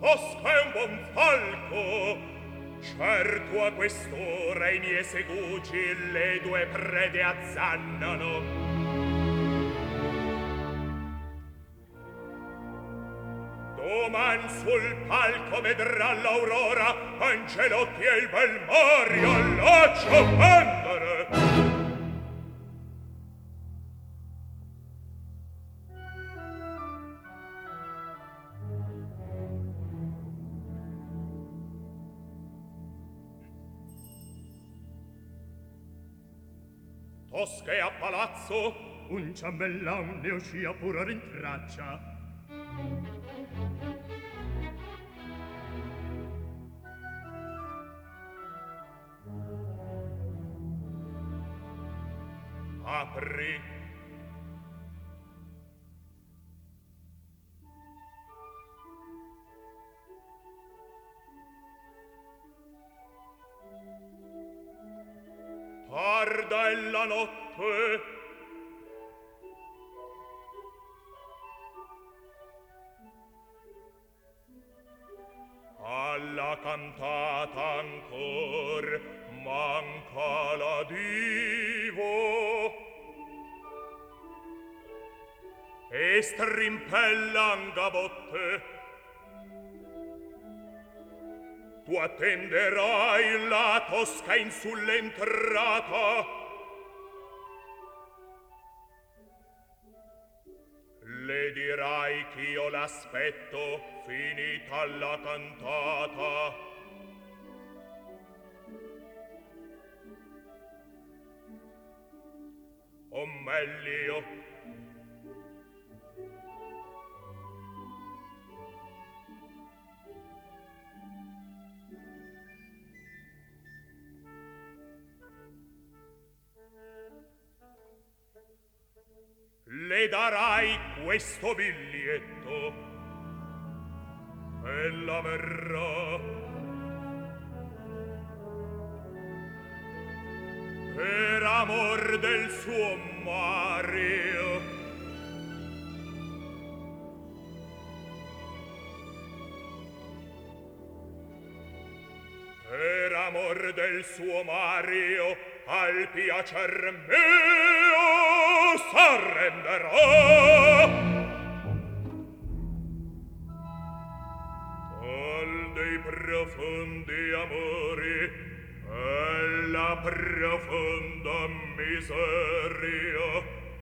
Tosca è un buon falco. Certo a quest'ora i miei segugi le due prede azzannano. Doman sul palco vedrà l'aurora Angelotti e il bel Mario all'accio pendere. Tosca è a palazzo, un ciambellan ne uscì a pura rintraccia. Apri. Tarda è la notte. Alla cantata ancor manca la divo e strimpellan gavotte. Tu attenderai la Tosca in sull'entrata. Le dirai ch'io l'aspetto finita la cantata. O meglio, le darai questo biglietto. Ella verrà per amor del suo Mario. Per amor del suo Mario al piacer mio s'arrenderà. Al dei profondi amori e la profonda miseria